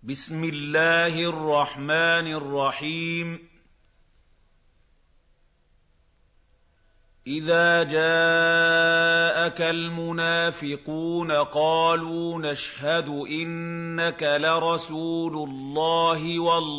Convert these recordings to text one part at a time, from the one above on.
بسم الله الرحمن الرحيم إذا جاءك المنافقون قالوا نشهد إنك لرسول الله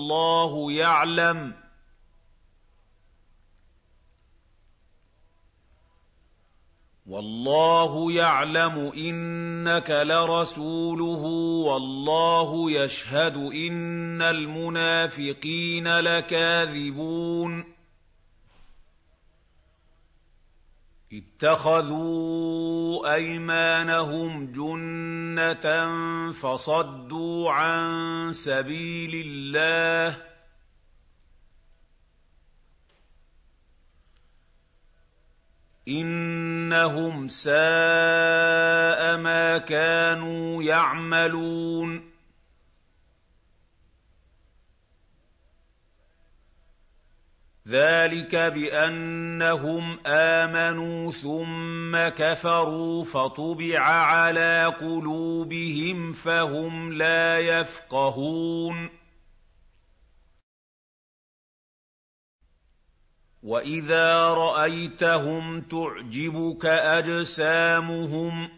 والله يعلم إنك لرسوله والله يشهد إن المنافقين لكاذبون اتخذوا أيمانهم جنة فصدوا عن سبيل الله إنهم ساء ما كانوا يعملون ذلك بأنهم آمنوا ثم كفروا فطبع على قلوبهم فهم لا يفقهون وإذا رأيتهم تعجبك أجسامهم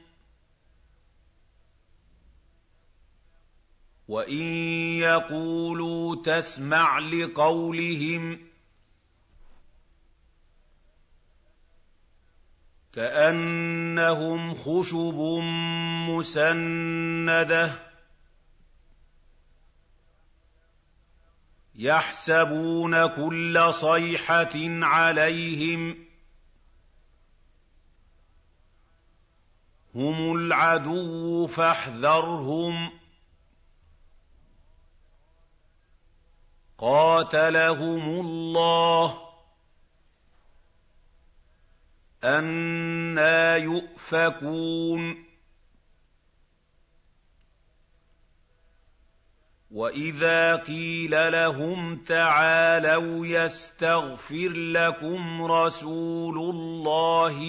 وإن يقولوا تسمع لقولهم كأنهم خشب مسندة يحسبون كل صيحة عليهم هم العدو فاحذرهم قاتلهم الله أنى يؤفكون وإذا قيل لهم تعالوا يستغفر لكم رسول الله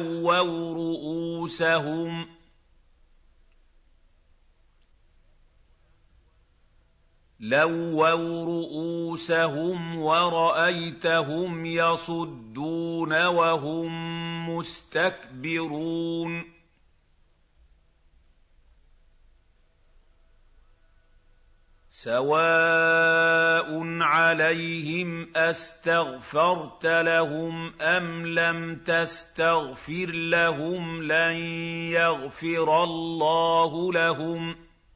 لووا رؤوسهم ورأيتهم يصدون وهم مستكبرون سواء عليهم أستغفرت لهم أم لم تستغفر لهم لن يغفر الله لهم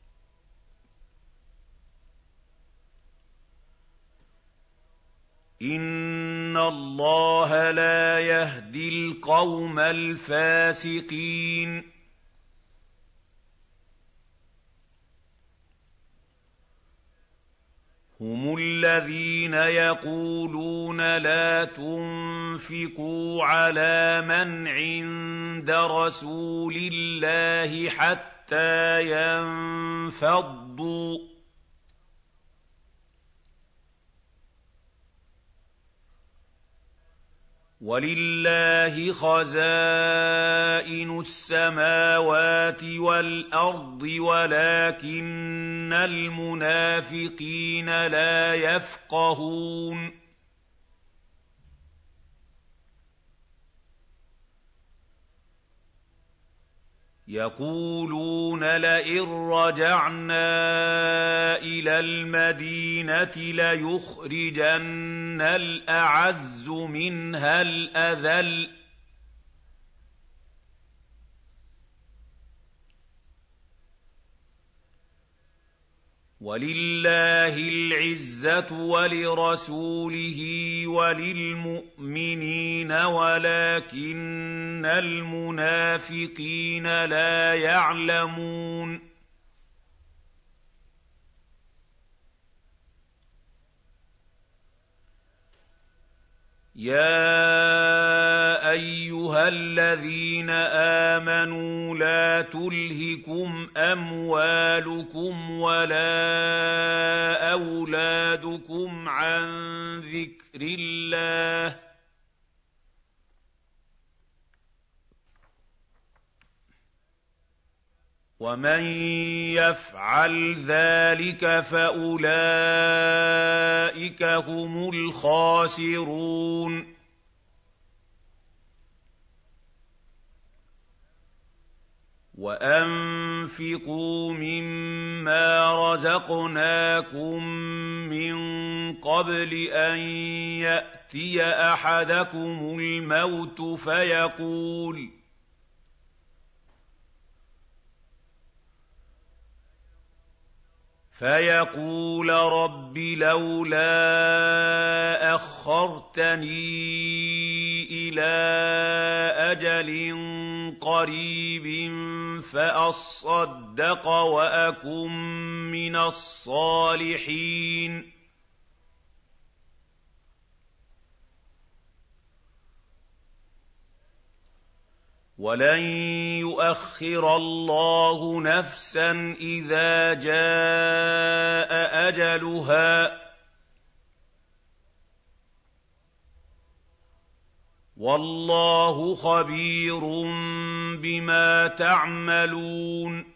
إن الله لا يهدي القوم الفاسقين هم الذين يقولون لا تنفقوا على من عند رسول الله حتى ينفضوا ولله خزائن السماوات والأرض ولكن المنافقين لا يفقهون يقولون لئن رجعنا إلى المدينة ليخرجن الأعز منها الأذل ولله العزة ولرسوله وللمؤمنين ولكن المنافقين لا يعلمون يا أيها الذين آمنوا لا تلهكم أموالكم ولا أولادكم عن ذكر الله وَمَن يَفْعَلْ ذَٰلِكَ فَأُولَٰئِكَ هُمُ الْخَاسِرُونَ وَأَنفِقُوا مِمَّا رَزَقْنَاكُم مِّن قَبْلِ أَن يَأْتِيَ أَحَدَكُمُ الْمَوْتُ فَيَقُولَ رَبِّ لَوْلَا أَخَّرْتَنِي إِلَىٰ أَجَلٍ قَرِيبٍ فَأَصَّدَّقَ وَأَكُن مِّنَ الصَّالِحِينَ وَلَن يُؤَخِّرَ اللَّهُ نَفْسًا إِذَا جَاءَ أَجَلُهَا ۚ وَاللَّهُ خَبِيرٌ بِمَا تَعْمَلُونَ